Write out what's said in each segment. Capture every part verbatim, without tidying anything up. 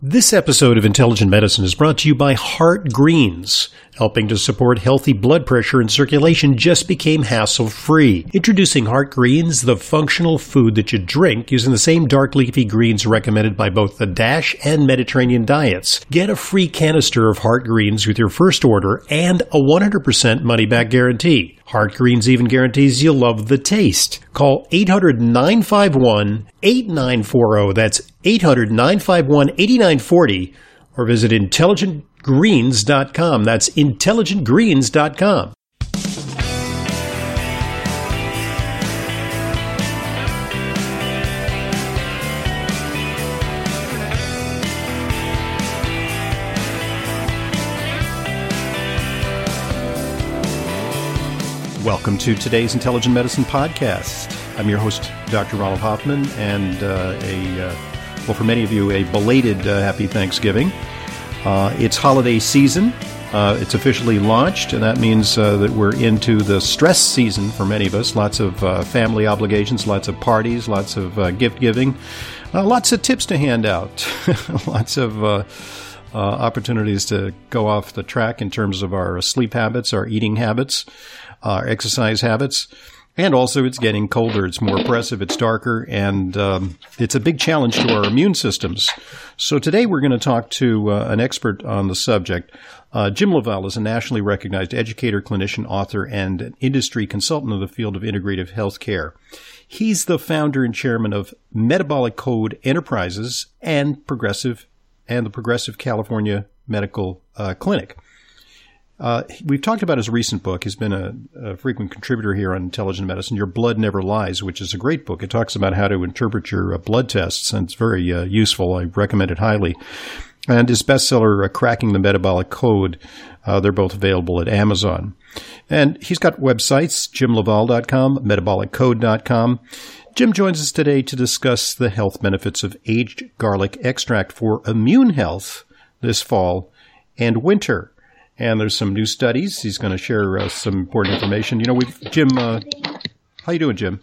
This episode of Intelligent Medicine is brought to you by Heart Greens. Helping to support healthy blood pressure and circulation just became hassle-free. Introducing Heart Greens, the functional food that you drink using the same dark leafy greens recommended by both the DASH and Mediterranean diets. Get a free canister of Heart Greens with your first order and a one hundred percent money-back guarantee. Heart Greens even guarantees you'll love the taste. Call eight hundred, nine five one, eight nine four zero. That's eight hundred, nine five one, eight nine four zero. Or visit intelligent greens dot com. That's intelligent greens dot com. Welcome to today's Intelligent Medicine Podcast. I'm your host, Doctor Ronald Hoffman, and uh, a, uh, well, for many of you, a belated uh, Happy Thanksgiving. Uh, it's holiday season. Uh, it's officially launched, and that means uh, that we're into the stress season for many of us. Lots of uh, family obligations, lots of parties, lots of uh, gift giving, uh, lots of tips to hand out, lots of uh, uh, opportunities to go off the track in terms of our sleep habits, our eating habits, our exercise habits. And also, it's getting colder, it's more oppressive, it's darker, and um, it's a big challenge to our immune systems. So today we're going to talk to uh, an expert on the subject. Uh, Jim LaValle is a nationally recognized educator, clinician, author, and an industry consultant in the field of integrative health care. He's the founder and chairman of Metabolic Code Enterprises and Progressive and the Progressive California Medical uh, Clinic. Uh, we've talked about his recent book. He's been a, a frequent contributor here on Intelligent Medicine, Your Blood Never Lies, which is a great book. It talks about how to interpret your uh, blood tests, and it's very uh, useful. I recommend it highly. And his bestseller, uh, Cracking the Metabolic Code, uh, they're both available at Amazon. And he's got websites, jim lavalle dot com, metabolic code dot com. Jim joins us today to discuss the health benefits of aged garlic extract for immune health this fall and winter. And there's some new studies. He's going to share uh, some important information. You know, we Jim, uh, how you doing, Jim?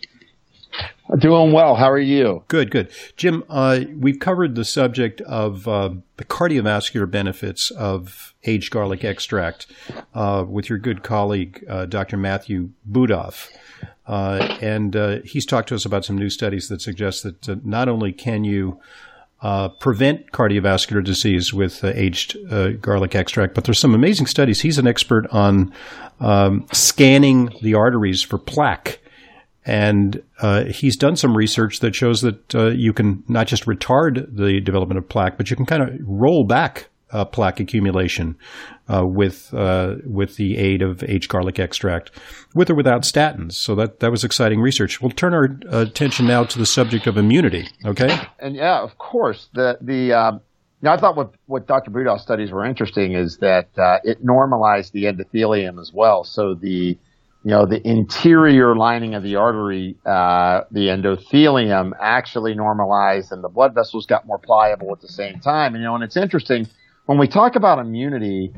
Doing well. How are you? Good, good. Jim, uh, we've covered the subject of uh, the cardiovascular benefits of aged garlic extract uh, with your good colleague, uh, Doctor Matthew Budoff. Uh, and uh, he's talked to us about some new studies that suggest that uh, not only can you Uh, prevent cardiovascular disease with uh, aged uh, garlic extract, but there's some amazing studies. He's an expert on um, scanning the arteries for plaque, and uh, he's done some research that shows that uh, you can not just retard the development of plaque, but you can kind of roll back uh, plaque accumulation uh, with uh, with the aid of aged garlic extract, with or without statins. So that that was exciting research. We'll turn our uh, attention now to the subject of immunity. Okay. And yeah, of course. The the um, you know, I thought what what Doctor Budoff's studies were interesting is that uh, it normalized the endothelium as well. So the you know the interior lining of the artery, uh, the endothelium actually normalized, and the blood vessels got more pliable at the same time. And you know, and it's interesting. When we talk about immunity,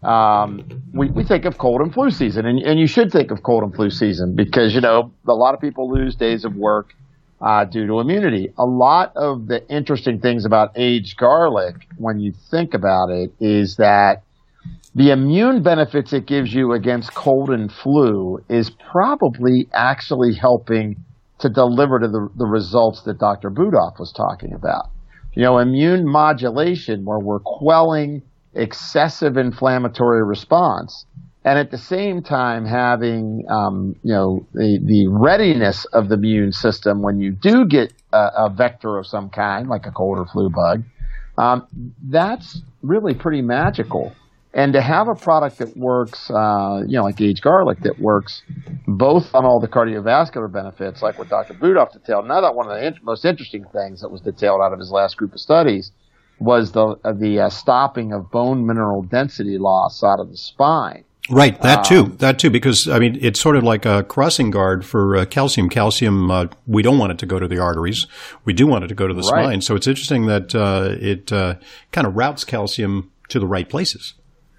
um, we, we think of cold and flu season, and, and you should think of cold and flu season because, you know, a lot of people lose days of work uh, due to immunity. A lot of the interesting things about aged garlic, when you think about it, is that the immune benefits it gives you against cold and flu is probably actually helping to deliver to the, the results that Doctor Budoff was talking about. You know, immune modulation, where we're quelling excessive inflammatory response, and at the same time having, um, you know, the, the readiness of the immune system when you do get a, a vector of some kind, like a cold or flu bug, um, that's really pretty magical. And to have a product that works, uh, you know, like aged garlic, that works both on all the cardiovascular benefits, like what Doctor Budoff detailed. Now, that one of the in- most interesting things that was detailed out of his last group of studies was the uh, the uh, stopping of bone mineral density loss out of the spine. Right, that too, um, that too, because, I mean, it's sort of like a crossing guard for uh, calcium. Calcium, uh, we don't want it to go to the arteries. We do want it to go to the right. spine. So it's interesting that uh, it uh, kind of routes calcium to the right places.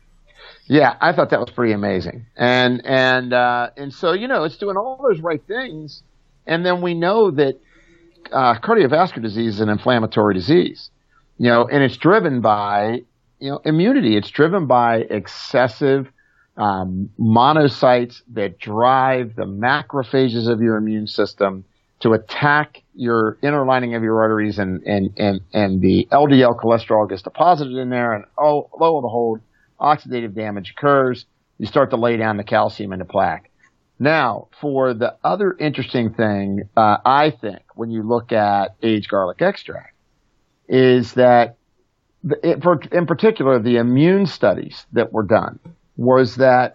Yeah, I thought that was pretty amazing. And and uh, and so, you know, it's doing all those right things. And then we know that uh, cardiovascular disease is an inflammatory disease. you know, and it's driven by, you know, immunity. It's driven by excessive um, monocytes that drive the macrophages of your immune system to attack your inner lining of your arteries, and, and, and, and the L D L cholesterol gets deposited in there, and oh, lo and behold, oxidative damage occurs. You start to lay down the calcium into plaque. Now, for the other interesting thing, uh, I think, when you look at aged garlic extract, is that, the, it, for, in particular, the immune studies that were done was that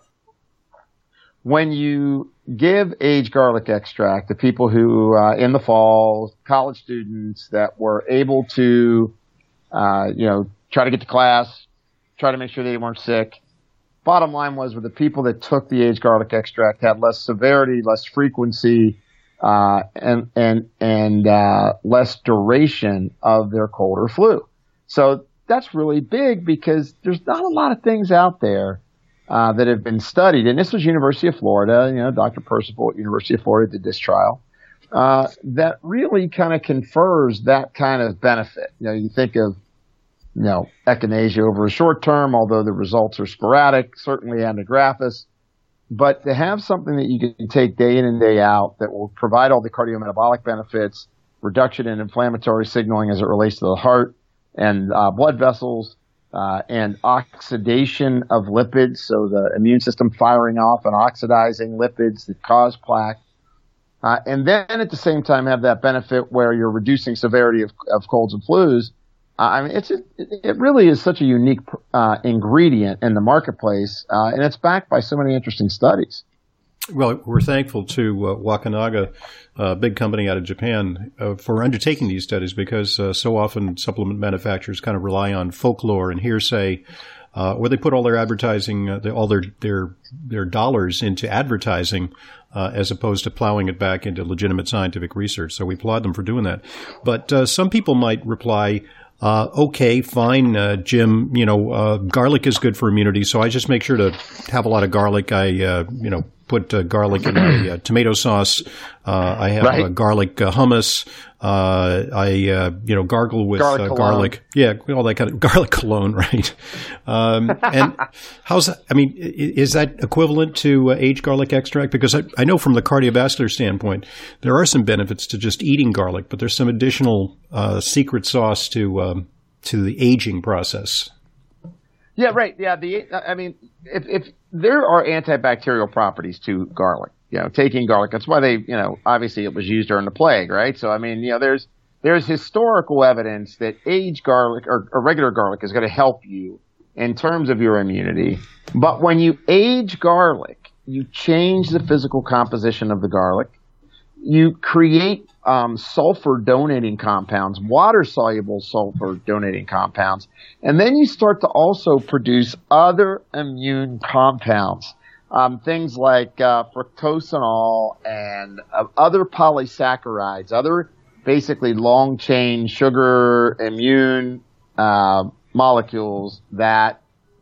when you give aged garlic extract to people who, uh, in the fall, college students that were able to, uh, you know, try to get to class, try to make sure they weren't sick. Bottom line was, with the people that took the aged garlic extract had less severity, less frequency, uh, and, and, and, uh, less duration of their cold or flu. So that's really big, because there's not a lot of things out there Uh, that have been studied, and this was University of Florida, you know, Doctor Percival at University of Florida did this trial, uh, that really kind of confers that kind of benefit. You know, you think of, you know, echinacea over a short term, although the results are sporadic, certainly anagraphis, but to have something that you can take day in and day out that will provide all the cardiometabolic benefits, reduction in inflammatory signaling as it relates to the heart and uh, blood vessels, Uh, and oxidation of lipids, so the immune system firing off and oxidizing lipids that cause plaque. Uh, and then at the same time have that benefit where you're reducing severity of, of colds and flus. Uh, I mean, it's a, it really is such a unique uh, ingredient in the marketplace, uh, and it's backed by so many interesting studies. Well, we're thankful to uh, Wakanaga, a big company out of Japan, uh, for undertaking these studies, because uh, so often supplement manufacturers kind of rely on folklore and hearsay, uh, or they put all their advertising, uh, all their their their dollars into advertising, uh, as opposed to plowing it back into legitimate scientific research. So we applaud them for doing that. But uh, some people might reply, Uh, okay, fine, uh, Jim, you know, uh, garlic is good for immunity, so I just make sure to have a lot of garlic. I, uh, you know, put uh, garlic in my uh, tomato sauce. Uh, I have right. uh, garlic uh, hummus. Uh, I, uh, you know, gargle with garlic. Uh, garlic. Yeah, all that kind of garlic cologne, right? Um, and how's that? I mean, is that equivalent to uh, aged garlic extract? Because I, I know from the cardiovascular standpoint, there are some benefits to just eating garlic, but there's some additional uh, secret sauce to um, to the aging process. Yeah, right. Yeah, the I mean, if, if there are antibacterial properties to garlic, you know, taking garlic, that's why they, you know, obviously it was used during the plague, right? So, I mean, you know, there's there's historical evidence that aged garlic or, or regular garlic is going to help you in terms of your immunity. But when you age garlic, you change the physical composition of the garlic. You create um, sulfur-donating compounds, water-soluble sulfur-donating compounds, and then you start to also produce other immune compounds, um, things like uh, fructosanol and uh, other polysaccharides, other basically long-chain sugar immune uh, molecules that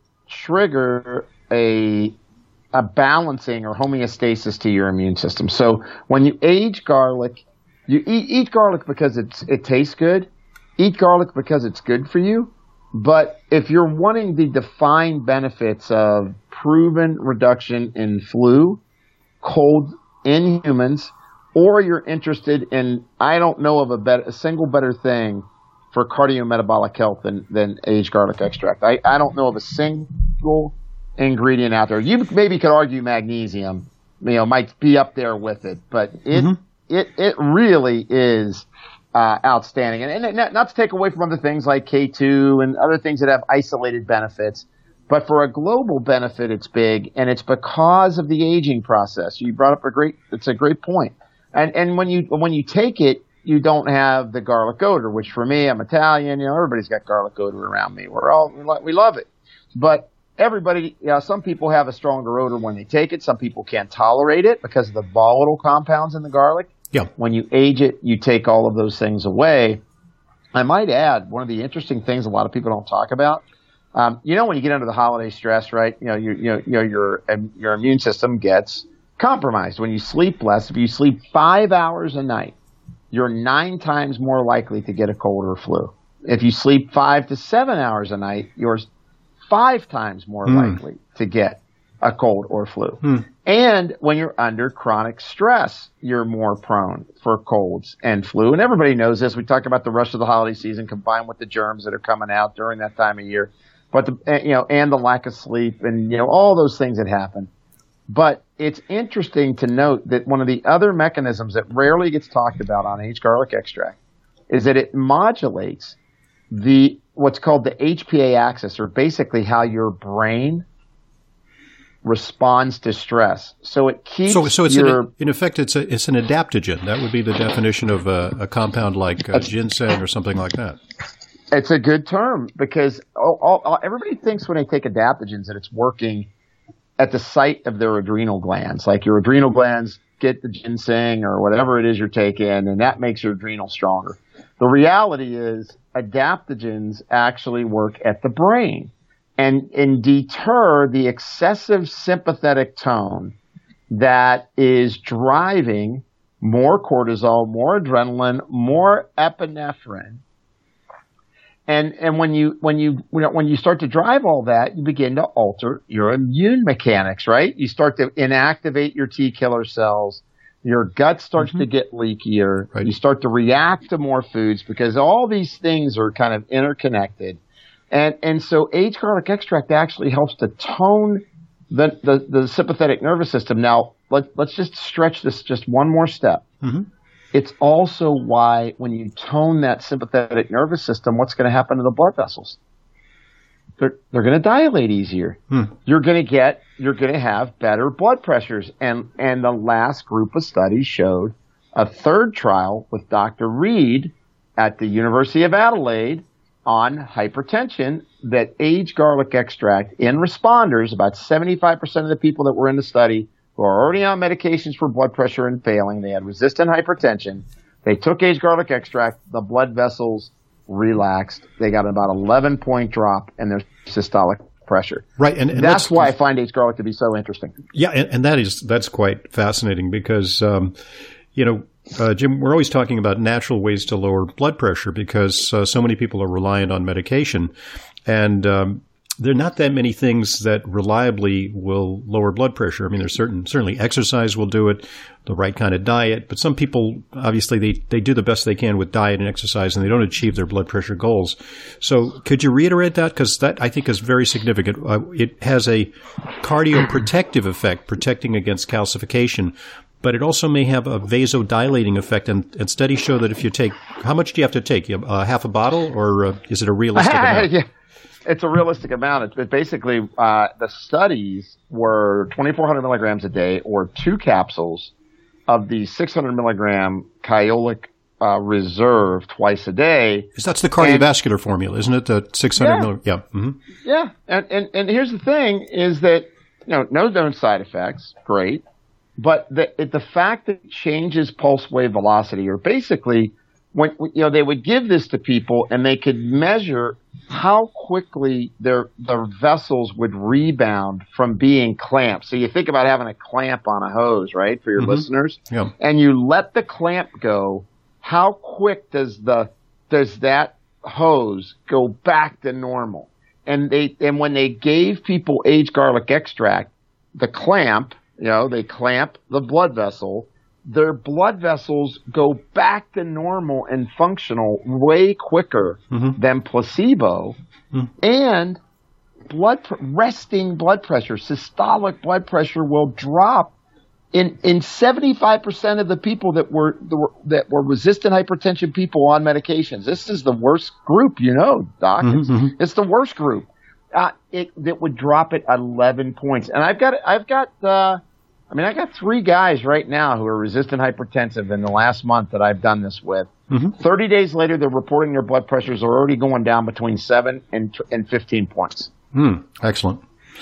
trigger a a balancing or homeostasis to your immune system. So when you age garlic, you eat, eat garlic because it's, it tastes good. Eat garlic because it's good for you. But if you're wanting the defined benefits of proven reduction in flu, cold in humans, or you're interested in, I don't know of a, better, a single better thing for cardiometabolic health than, than aged garlic extract. I, I don't know of a single ingredient out there. You maybe could argue magnesium, you know, might be up there with it, but it mm-hmm. it it really is uh, outstanding. And, and not to take away from other things like K two and other things that have isolated benefits, but for a global benefit, it's big, and it's because of the aging process. You brought up a great, it's a great point. And and when you when you take it, you don't have the garlic odor, which for me, I'm Italian, you know, everybody's got garlic odor around me. We're all we love it, but everybody, you know, some people have a stronger odor when they take it. Some people can't tolerate it because of the volatile compounds in the garlic. Yeah. When you age it, you take all of those things away. I might add, one of the interesting things a lot of people don't talk about, um, you know, when you get under the holiday stress, right? You know, you, you know, you know, your your immune system gets compromised when you sleep less. If you sleep five hours a night, you're nine times more likely to get a cold or flu. If you sleep five to seven hours a night, you're five times more mm. likely to get a cold or flu. Mm. And when you're under chronic stress, you're more prone for colds and flu. And everybody knows this. We talk about the rush of the holiday season combined with the germs that are coming out during that time of year. But the, you know, and the lack of sleep and, you know, all those things that happen. But it's interesting to note that one of the other mechanisms that rarely gets talked about on aged garlic extract is that it modulates the what's called the H P A axis, or basically how your brain responds to stress. So it keeps so so it's your, an, in effect it's a it's an adaptogen. That would be the definition of a, a compound like uh, ginseng or something like that. It's a good term because all, all, all, everybody thinks when they take adaptogens that it's working at the site of their adrenal glands. Like your adrenal glands get the ginseng or whatever it is you're taking, and that makes your adrenal stronger. The reality is adaptogens actually work at the brain and, and deter the excessive sympathetic tone that is driving more cortisol, more adrenaline, more epinephrine. And and when you when you when you start to drive all that, you begin to alter your immune mechanics, right? You start to inactivate your T killer cells. Your gut starts mm-hmm. to get leakier. Right. You start to react to more foods because all these things are kind of interconnected. And and so aged garlic extract actually helps to tone the the, the sympathetic nervous system. Now let let's just stretch this just one more step. Mm-hmm. It's also why when you tone that sympathetic nervous system, what's going to happen to the blood vessels? They're, they're going to dilate easier. Hmm. You're going to get, you're going to have better blood pressures. And, and the last group of studies showed a third trial with Doctor Reed at the University of Adelaide on hypertension that aged garlic extract in responders, about seventy-five percent of the people that were in the study who are already on medications for blood pressure and failing. They had resistant hypertension. They took aged garlic extract. The blood vessels relaxed. They got about eleven point drop in their systolic pressure. Right, and, and that's, that's why I find aged garlic to be so interesting. Yeah, and, and that is that's quite fascinating because um, you know, uh, Jim, we're always talking about natural ways to lower blood pressure because uh, so many people are reliant on medication, and um, there are not that many things that reliably will lower blood pressure. I mean, there's certain, certainly exercise will do it, the right kind of diet, but some people, obviously, they, they do the best they can with diet and exercise and they don't achieve their blood pressure goals. So could you reiterate that? Because that, I think, is very significant. Uh, it has a cardioprotective effect, protecting against calcification, but it also may have a vasodilating effect. And, and studies show that if you take, how much do you have to take? You, uh, half a bottle, or uh, is it a realistic amount? Yeah. It's a realistic amount. It basically, uh, the studies were twenty-four hundred milligrams a day or two capsules of the six hundred milligram Kyolic uh, Reserve twice a day. That's the cardiovascular and, formula, isn't it? The six hundred yeah. milligrams. Yeah. Mm-hmm. Yeah. And, and, and here's the thing is that, you know, no known side effects. Great. But the, the fact that it changes pulse wave velocity, or basically when, you know, they would give this to people and they could measure how quickly their their vessels would rebound from being clamped. So you think about having a clamp on a hose, right, for your mm-hmm. listeners, yeah. and you let the clamp go. How quick does the does that hose go back to normal? And they and when they gave people aged garlic extract, the clamp, you know, they clamp the blood vessel. Their blood vessels go back to normal and functional way quicker mm-hmm. than placebo. Mm-hmm. And blood resting blood pressure, systolic blood pressure will drop in in seventy-five percent of the people that were that were resistant hypertension people on medications. This is the worst group, you know, Doc. Mm-hmm. It's, it's the worst group. Uh, it that would drop it eleven points. And I've got I've got uh, I mean, I got three guys right now who are resistant hypertensive in the last month that I've done this with. Mm-hmm. thirty days later, they're reporting their blood pressures are already going down between seven and, and fifteen points. Hmm. Excellent.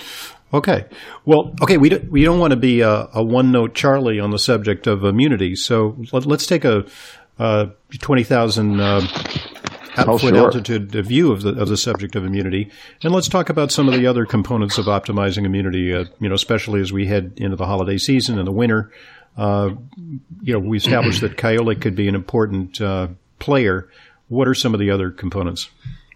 Okay. Well, okay, we don't, we don't want to be a, a one-note Charlie on the subject of immunity. So let, let's take a, a twenty thousand uh, oh, foot sure. altitude view of the of the subject of immunity, and let's talk about some of the other components of optimizing immunity. Uh, you know, especially as we head into the holiday season and the winter. Uh, you know, we established that Kyolic could be an important uh, player. what are some of the other components?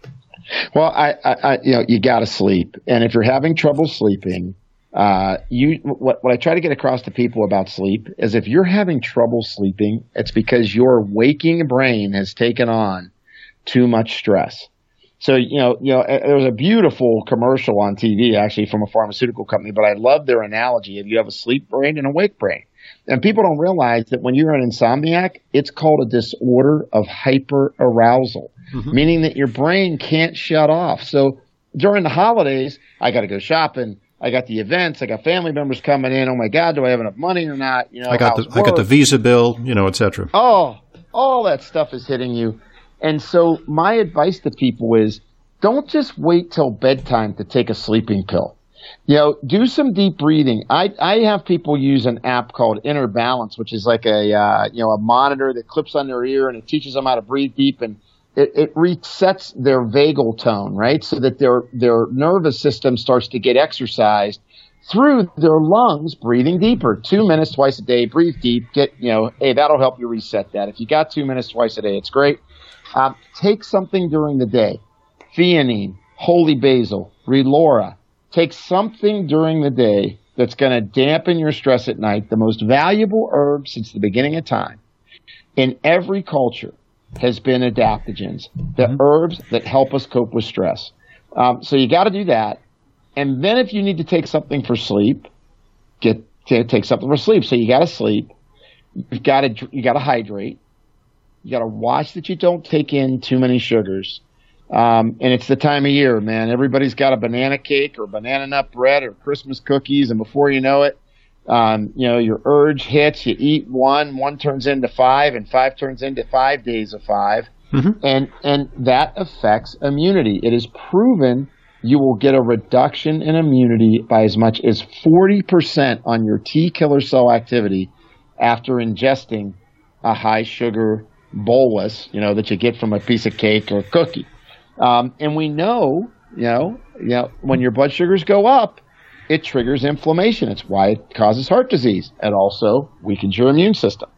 Well, I, I, I you know, you got to sleep, and if you're having trouble sleeping, uh, you what what I try to get across to people about sleep is if you're having trouble sleeping, it's because your waking brain has taken on too much stress. So, you know, you know, there was a beautiful commercial on T V actually from a pharmaceutical company, but I love their analogy of you have a sleep brain and a wake brain. And people don't realize that when you're an insomniac, it's called a disorder of hyperarousal, mm-hmm. meaning that your brain can't shut off. So during the holidays, I got to go shopping. I got the events. I got family members coming in. Oh my God, do I have enough money or not? You know, I got the I got the Visa bill, you know, et cetera. Oh, all that stuff is hitting you. And so my advice to people is don't just wait till bedtime to take a sleeping pill. You know, do some deep breathing. I, I have people use an app called Inner Balance, which is like a, uh, you know, a monitor that clips on their ear and it teaches them how to breathe deep, and it, it resets their vagal tone, right? So that their, their nervous system starts to get exercised through their lungs, breathing deeper. Two minutes twice a day, breathe deep, get, you know, hey, that'll help you reset that. If you got two minutes twice a day, it's great. Um, take something during the day. Theanine, holy basil, relora. Take something during the day that's going to dampen your stress at night. The most valuable herb since the beginning of time in every culture has been adaptogens, the mm-hmm. herbs that help us cope with stress. Um, so you got to do that. And then if you need to take something for sleep, get to take something for sleep. So you got to sleep. You've got to, you got to hydrate. You got to watch that you don't take in too many sugars. Um, and it's the time of year, man. Everybody's got a banana cake or banana nut bread or Christmas cookies. And before you know it, um, you know, your urge hits, you eat one, one turns into five, and five turns into five days of five. Mm-hmm. And, and that affects immunity. It is proven you will get a reduction in immunity by as much as forty percent on your T killer cell activity after ingesting a high sugar bolus, you know, that you get from a piece of cake or a cookie. Um, and we know, you know, you know, when your blood sugars go up, it triggers inflammation. It's why it causes heart disease. It also weakens your immune system.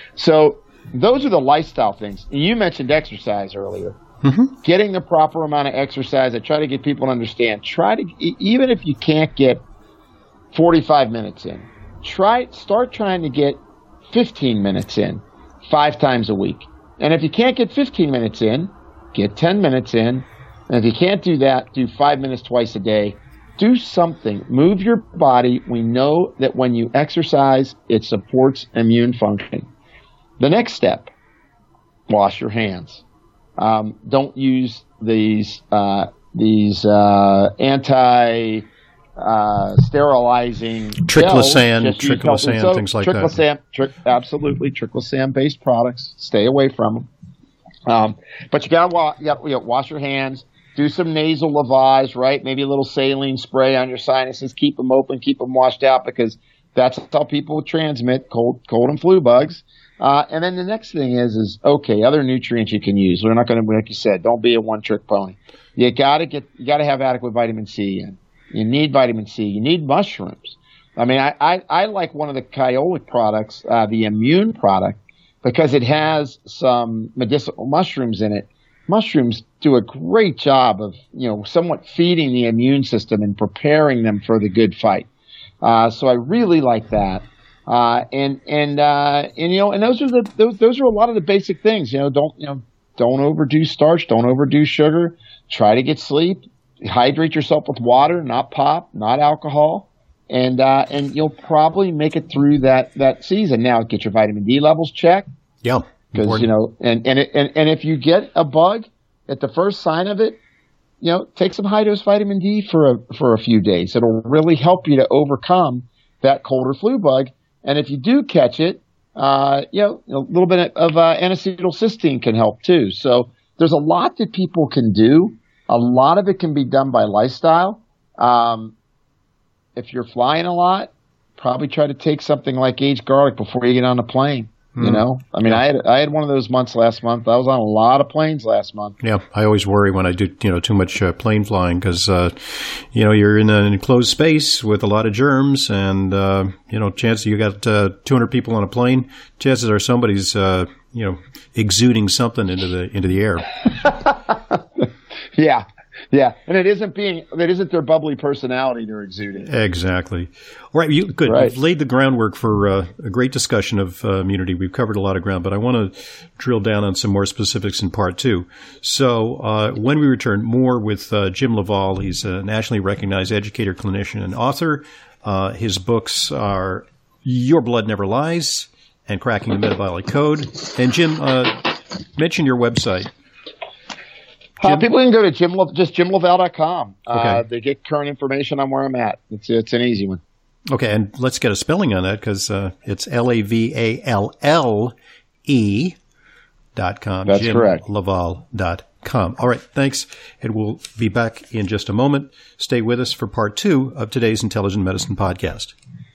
So those are the lifestyle things. You mentioned exercise earlier. Mm-hmm. Getting the proper amount of exercise. I try to get people to understand. Try to, even if you can't get forty-five minutes in, try, start trying to get fifteen minutes in. Five times a week. And if you can't get fifteen minutes in, get ten minutes in. And if you can't do that, do five minutes twice a day. Do something. Move your body. We know that when you exercise, it supports immune function. The next step, wash your hands. Um, don't use these uh, these uh, anti Uh, sterilizing triclosan, triclosan, so, things like triclosan, that. Tric, absolutely, triclosan-based products. Stay away from them. Um, but you gotta wa- you gotta, you gotta wash your hands. Do some nasal lavage, right? Maybe a little saline spray on your sinuses. Keep them open, keep them washed out, because that's how people transmit cold, cold and flu bugs. Uh, and then the next thing is, is okay, other nutrients you can use. We're not going to, like you said, don't be a one-trick pony. You gotta get, you gotta have adequate vitamin C in. You need vitamin C. You need mushrooms. I mean, I, I, I like one of the Kyolic products, uh, the immune product, because it has some medicinal mushrooms in it. Mushrooms do a great job of, you know, somewhat feeding the immune system and preparing them for the good fight. Uh, so I really like that. Uh, and, and, uh, and, you know, and those are the, those, those are a lot of the basic things, you know, don't, you know, don't overdo starch, don't overdo sugar, try to get sleep. Hydrate yourself with water, not pop, not alcohol, and uh, and you'll probably make it through that, that season. Now, get your vitamin D levels checked. Yeah, because you know, and and, it, and and if you get a bug at the first sign of it, you know, take some high dose vitamin D for a for a few days. It'll really help you to overcome that cold or flu bug. And if you do catch it, uh, you know, a little bit of uh, N-acetylcysteine can help too. So there's a lot that people can do. A lot of it can be done by lifestyle. Um, if you're flying a lot, probably try to take something like aged garlic before you get on a plane. Mm. You know, I mean, yeah. I had I had one of those months last month. I was on a lot of planes last month. Yeah, I always worry when I do, you know, too much uh, plane flying because, uh, you know, you're in an enclosed space with a lot of germs, and uh, you know, chances you got uh, two hundred people on a plane. Chances are somebody's uh, you know, exuding something into the into the air. Yeah. Yeah, and it isn't being it isn't their bubbly personality they're exuding. Exactly. All right, you good. Right. You've laid the groundwork for uh, a great discussion of uh, immunity. We've covered a lot of ground, but I want to drill down on some more specifics in part two. So uh, when we return, more with uh, Jim LaValle. He's a nationally recognized educator, clinician, and author. Uh, his books are Your Blood Never Lies and Cracking the Metabolic Code. And Jim, uh, mention your website. Uh, people can go to Jim, just jim laval dot com. Uh, Okay. They get current information on where I'm at. It's it's an easy one. Okay, and let's get a spelling on that because uh, it's L A V A L L E dot com. That's Jim correct. Laval dot com. All right, thanks. And we'll be back in just a moment. Stay with us for part two of today's Intelligent Medicine Podcast.